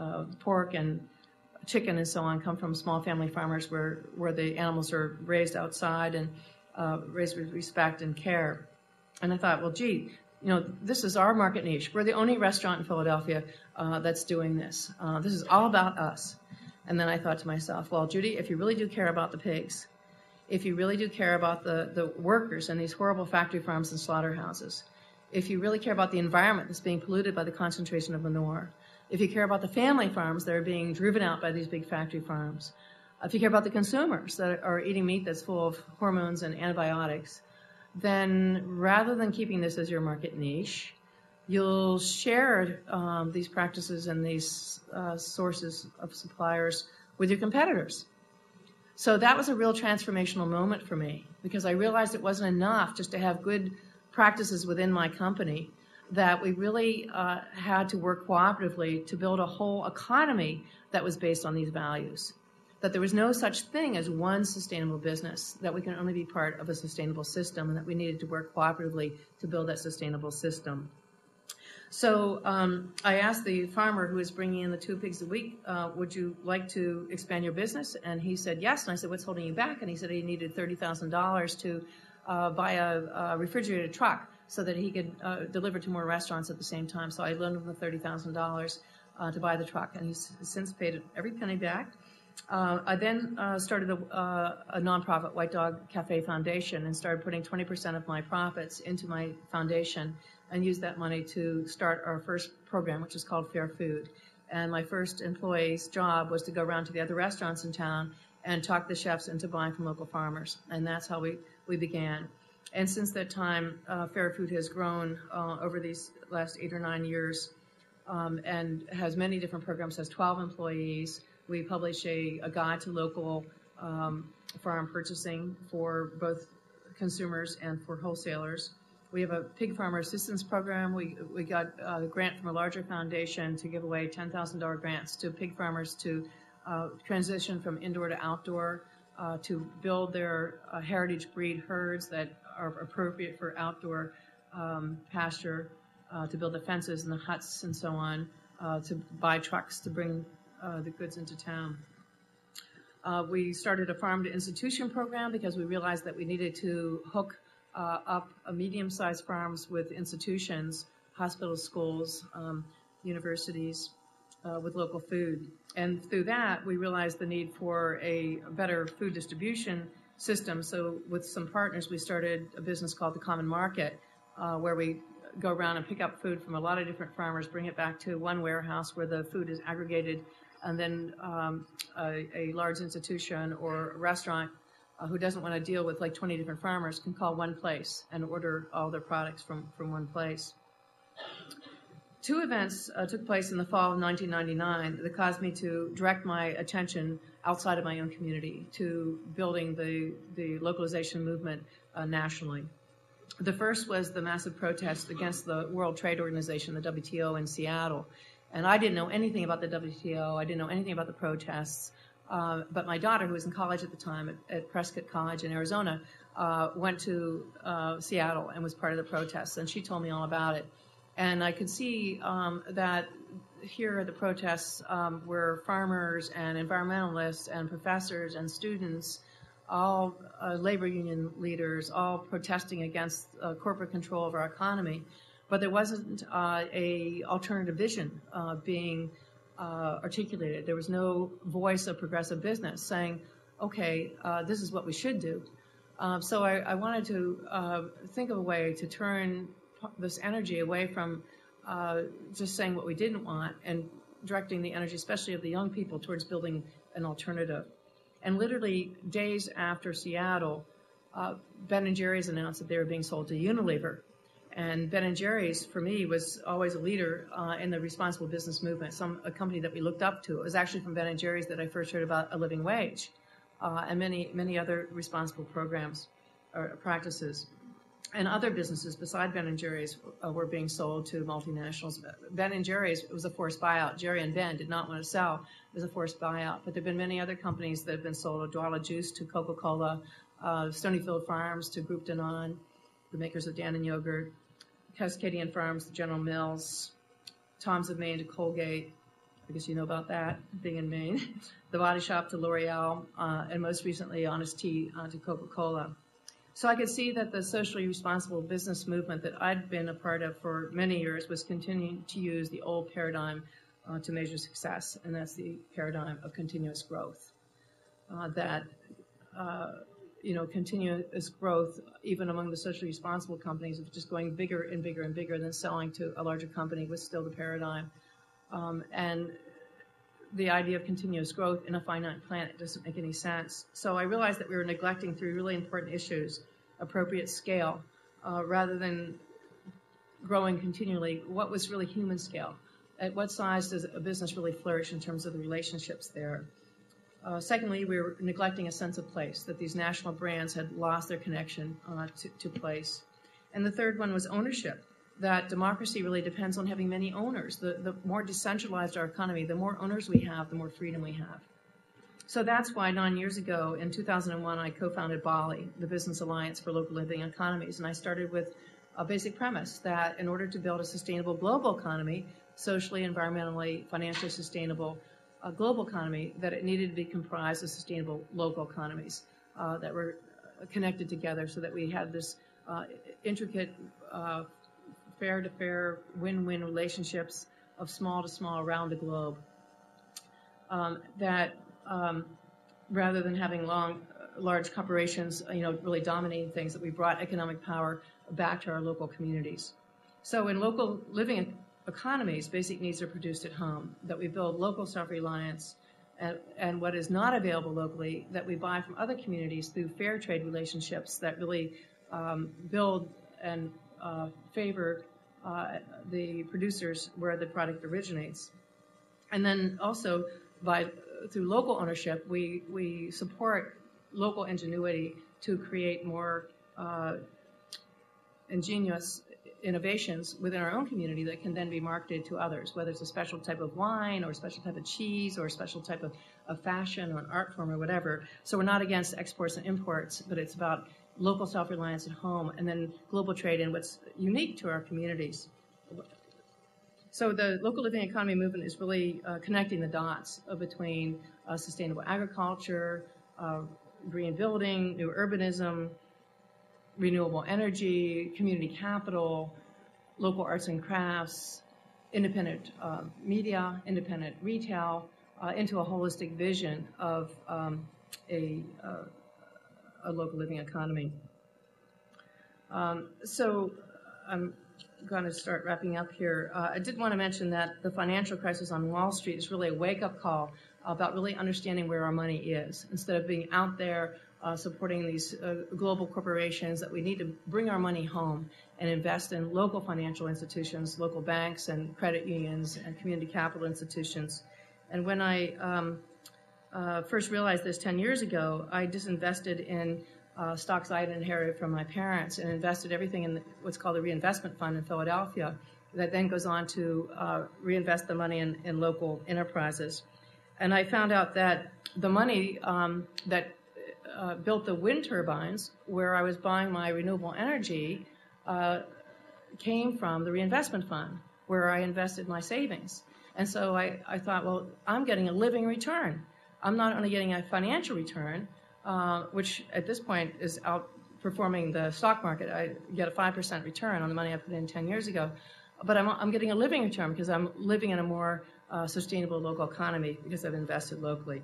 pork and chicken and so on come from small family farmers where the animals are raised outside and raised with respect and care. And I thought, well, gee, this is our market niche. We're the only restaurant in Philadelphia that's doing this. This is all about us. And then I thought to myself, well, Judy, if you really do care about the pigs, if you really do care about the workers in these horrible factory farms and slaughterhouses, if you really care about the environment that's being polluted by the concentration of manure, if you care about the family farms that are being driven out by these big factory farms, if you care about the consumers that are eating meat that's full of hormones and antibiotics, then rather than keeping this as your market niche, you'll share these practices and these sources of suppliers with your competitors. So that was a real transformational moment for me, because I realized it wasn't enough just to have good practices within my company, that we really had to work cooperatively to build a whole economy that was based on these values. That there was no such thing as one sustainable business, that we can only be part of a sustainable system, and that we needed to work cooperatively to build that sustainable system. So I asked the farmer who was bringing in the 2 pigs a week, would you like to expand your business? And he said yes. And I said, what's holding you back? And he said he needed $30,000 to buy a refrigerated truck so that he could deliver to more restaurants at the same time. So I loaned him the $30,000 to buy the truck, and he's since paid every penny back. I then started a nonprofit, White Dog Cafe Foundation, and started putting 20% of my profits into my foundation, and used that money to start our first program, which is called Fair Food. And my first employee's job was to go around to the other restaurants in town and talk the chefs into buying from local farmers. And that's how we began. And since that time, Fair Food has grown over these last 8 or 9 years, and has many different programs, has 12 employees. We publish a guide to local farm purchasing for both consumers and for wholesalers. We have a pig farmer assistance program. We got a grant from a larger foundation to give away $10,000 grants to pig farmers to transition from indoor to outdoor, to build their heritage breed herds that are appropriate for outdoor pasture, to build the fences and the huts and so on, to buy trucks to bring the goods into town. We started a farm to institution program because we realized that we needed to hook up medium-sized farms with institutions, hospitals, schools, universities, with local food. And through that, we realized the need for a better food distribution system. So with some partners, we started a business called The Common Market, where we go around and pick up food from a lot of different farmers, bring it back to one warehouse where the food is aggregated, and then a large institution or restaurant who doesn't want to deal with like 20 different farmers can call one place and order all their products from one place. 2 events took place in the fall of 1999 that caused me to direct my attention outside of my own community to building the localization movement nationally. The first was the massive protest against the World Trade Organization, the WTO, in Seattle. And I didn't know anything about the WTO. I didn't know anything about the protests. But my daughter, who was in college at the time at Prescott College in Arizona, went to Seattle and was part of the protests. And she told me all about it. And I could see that here at the protests were farmers and environmentalists and professors and students, all labor union leaders, all protesting against corporate control of our economy. But there wasn't a alternative vision being articulated. There was no voice of progressive business saying, okay, this is what we should do. So I wanted to think of a way to turn this energy away from just saying what we didn't want and directing the energy, especially of the young people, towards building an alternative. And literally days after Seattle, Ben & Jerry's announced that they were being sold to Unilever. And Ben & Jerry's, for me, was always a leader in the responsible business movement, a company that we looked up to. It was actually from Ben & Jerry's that I first heard about a living wage and many other responsible programs or practices. And other businesses beside Ben & Jerry's were being sold to multinationals. Ben & Jerry's was a forced buyout. Jerry and Ben did not want to sell. It was a forced buyout. But there have been many other companies that have been sold, Odwalla Juice to Coca-Cola, Stonyfield Farms to Group Danone, the makers of Dannon Yogurt, Cascadian Farms to General Mills, Tom's of Maine to Colgate. I guess you know about that, being in Maine. The Body Shop to L'Oreal, and most recently Honest Tea to Coca-Cola. So I could see that the socially responsible business movement that I'd been a part of for many years was continuing to use the old paradigm to measure success, and that's the paradigm of continuous growth. That continuous growth, even among the socially responsible companies, of just going bigger and bigger and bigger, than selling to a larger company was still the paradigm. And the idea of continuous growth in a finite planet doesn't make any sense. So I realized that we were neglecting three really important issues: appropriate scale, rather than growing continually. What was really human scale? At what size does a business really flourish in terms of the relationships there? Secondly, we were neglecting a sense of place, that these national brands had lost their connection to place. And the third one was ownership, that democracy really depends on having many owners. The more decentralized our economy, the more owners we have, the more freedom we have. So that's why 9 years ago, in 2001, I co-founded BALI, the Business Alliance for Local Living Economies. And I started with a basic premise that in order to build a sustainable global economy, socially, environmentally, financially sustainable global economy, that it needed to be comprised of sustainable local economies that were connected together, so that we had this intricate fair-to-fair, win-win relationships of small to small around the globe. Rather than having large corporations, really dominating things, that we brought economic power back to our local communities. So in local living economies, basic needs are produced at home, that we build local self-reliance, and what is not available locally, that we buy from other communities through fair trade relationships that really build and favor the producers where the product originates. And then also through local ownership, we support local ingenuity to create more ingenious innovations within our own community that can then be marketed to others, whether it's a special type of wine or a special type of cheese or a special type of fashion or an art form or whatever. So we're not against exports and imports, but it's about local self-reliance at home and then global trade in what's unique to our communities. So the local living economy movement is really connecting the dots between sustainable agriculture, green building, new urbanism, renewable energy, community capital, local arts and crafts, independent media, independent retail, into a holistic vision of a local living economy. So I'm going to start wrapping up here. I did want to mention that the financial crisis on Wall Street is really a wake-up call about really understanding where our money is. Instead of being out there supporting these global corporations, that we need to bring our money home and invest in local financial institutions, local banks and credit unions and community capital institutions. And when I first realized this 10 years ago, I disinvested in stocks I had inherited from my parents and invested everything in what's called a reinvestment fund in Philadelphia that then goes on to reinvest the money in local enterprises. And I found out that the money that built the wind turbines where I was buying my renewable energy came from the reinvestment fund where I invested my savings. And so I thought, well, I'm getting a living return. I'm not only getting a financial return, which at this point is outperforming the stock market. I get a 5% return on the money I put in 10 years ago, but I'm getting a living return because I'm living in a more sustainable local economy because I've invested locally.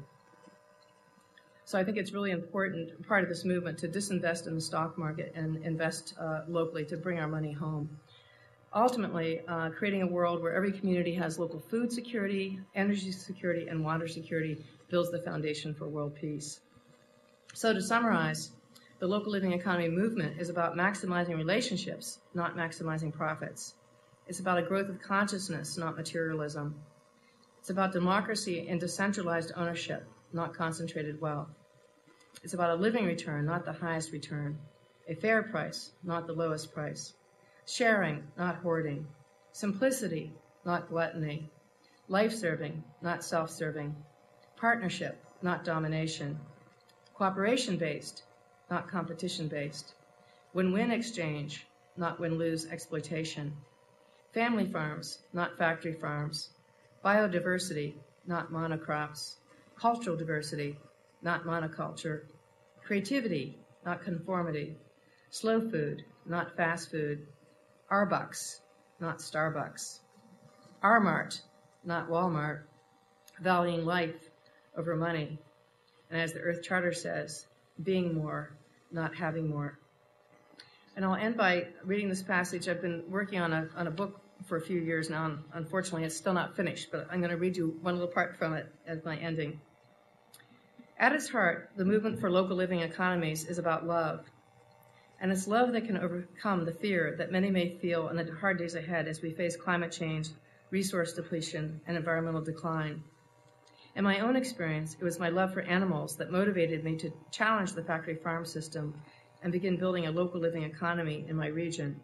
So I think it's really important, part of this movement, to disinvest in the stock market and invest locally to bring our money home. Ultimately, creating a world where every community has local food security, energy security, and water security builds the foundation for world peace. So to summarize, the local living economy movement is about maximizing relationships, not maximizing profits. It's about a growth of consciousness, not materialism. It's about democracy and decentralized ownership, not concentrated wealth. It's about a living return, not the highest return. A fair price, not the lowest price. Sharing, not hoarding. Simplicity, not gluttony. Life-serving, not self-serving. Partnership, not domination. Cooperation-based, not competition-based. Win-win exchange, not win-lose exploitation. Family farms, not factory farms. Biodiversity, not monocrops. Cultural diversity, not monoculture. Creativity, not conformity. Slow food, not fast food. Our bucks, not Starbucks. Our Mart, not Walmart. Valuing life over money. And as the Earth Charter says, being more, not having more. And I'll end by reading this passage. I've been working on a book for a few years now, and unfortunately it's still not finished, but I'm going to read you one little part from it as my ending. At its heart, the movement for local living economies is about love. And it's love that can overcome the fear that many may feel in the hard days ahead as we face climate change, resource depletion, and environmental decline. In my own experience, it was my love for animals that motivated me to challenge the factory farm system and begin building a local living economy in my region.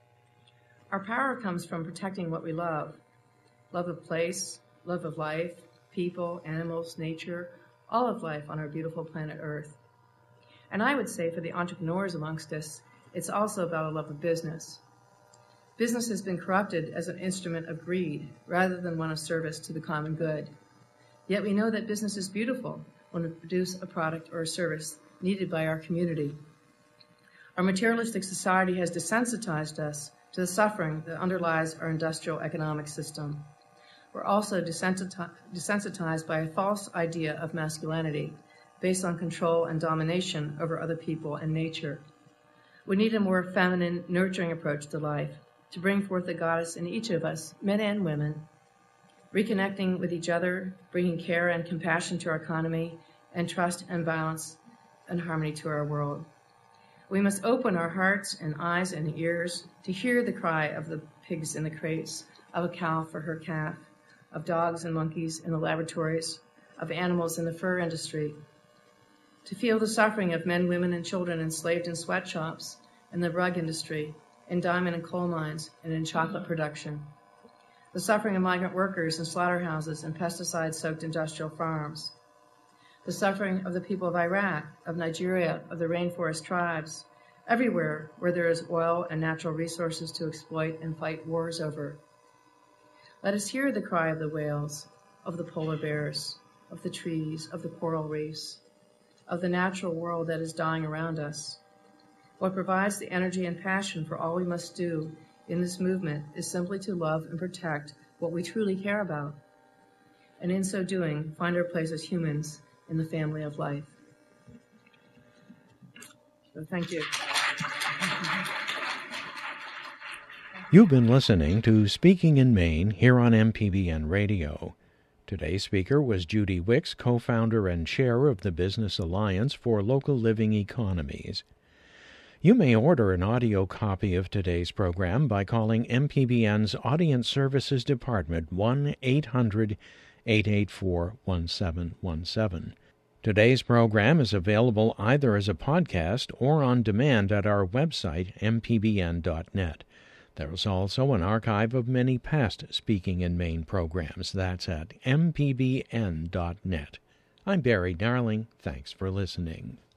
Our power comes from protecting what we love of place, love of life, people, animals, nature, all of life on our beautiful planet Earth. And I would say for the entrepreneurs amongst us, it's also about a love of business. Business has been corrupted as an instrument of greed rather than one of service to the common good. Yet we know that business is beautiful when we produce a product or a service needed by our community. Our materialistic society has desensitized us to the suffering that underlies our industrial economic system. We're also desensitized by a false idea of masculinity based on control and domination over other people and nature. We need a more feminine, nurturing approach to life to bring forth the goddess in each of us, men and women, reconnecting with each other, bringing care and compassion to our economy, and trust and balance and harmony to our world. We must open our hearts and eyes and ears to hear the cry of the pigs in the crates, of a cow for her calf, of dogs and monkeys in the laboratories, of animals in the fur industry, to feel the suffering of men, women, and children enslaved in sweatshops, in the rug industry, in diamond and coal mines, and in chocolate production, the suffering of migrant workers in slaughterhouses and pesticide-soaked industrial farms, the suffering of the people of Iraq, of Nigeria, of the rainforest tribes, everywhere where there is oil and natural resources to exploit and fight wars over. Let us hear the cry of the whales, of the polar bears, of the trees, of the coral reefs, of the natural world that is dying around us. What provides the energy and passion for all we must do in this movement is simply to love and protect what we truly care about, and in so doing, find our place as humans in the family of life. So thank you. You've been listening to Speaking in Maine here on MPBN Radio. Today's speaker was Judy Wicks, co-founder and chair of the Business Alliance for Local Living Economies. You may order an audio copy of today's program by calling MPBN's Audience Services Department 1-800-884-1717. Today's program is available either as a podcast or on demand at our website, mpbn.net. There's also an archive of many past Speaking in Maine programs. That's at mpbn.net. I'm Barry Darling. Thanks for listening.